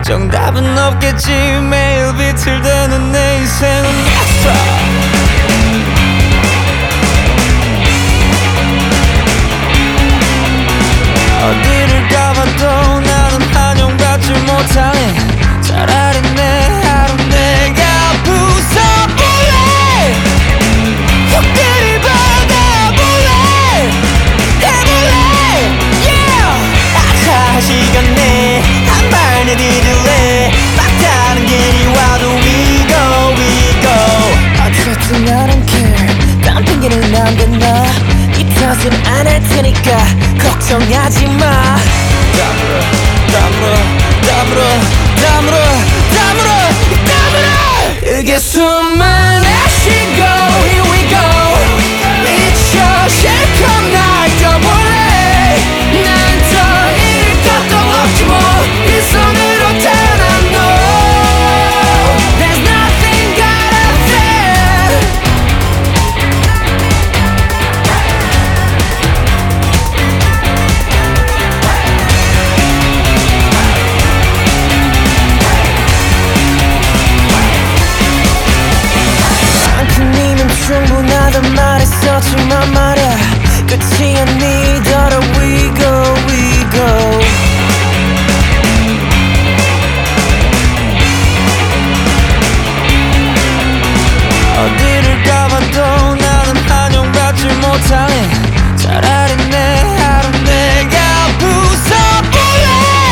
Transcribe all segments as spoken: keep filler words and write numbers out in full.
정답은 없겠지. 매일 비틀대는 내 인생은 약속. 어디를 가봐도 나는 환영받지 못하네. 차라리 내 하루 내가 부숴볼래. 흙들이 받아볼래. 해볼래. Yeah. 아차 시간 내 한 발 내디딜래. 막다른 길이 와도 we go we go. 어쨌든 I don't care. 딴 핑계는 안 된다. 이 탓은 안 할 테니까 걱정하지 마. 다물어 다물어 다물어 다물어 다물어 다물어. 이게 숨을 내쉬고 here we go. 미쳐 실컷 날 껴볼래. 난 더 잃을 것도 없지 뭐. 빈손으로 태어난 너. There's nothing gotta fear. 만큼이면 충분하단 말했었지만 말야 끝이 아니더라. We go we go. 어디를 가봐도 나는 환영받지 못하네. 차라리 내 하루 내가 부숴볼래.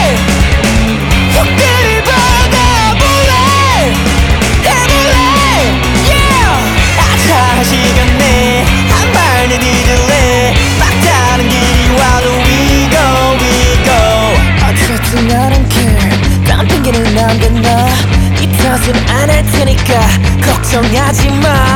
흙들이 받아볼래. 해볼래. Yeah. 아차 시간 내 한 발 내디딜래. 막다른 길이 와도 we go we go. 어쨌든 I don't care. 딴 핑계는 안 된다. 이 탓은 안 할 테니까 걱정하지 마.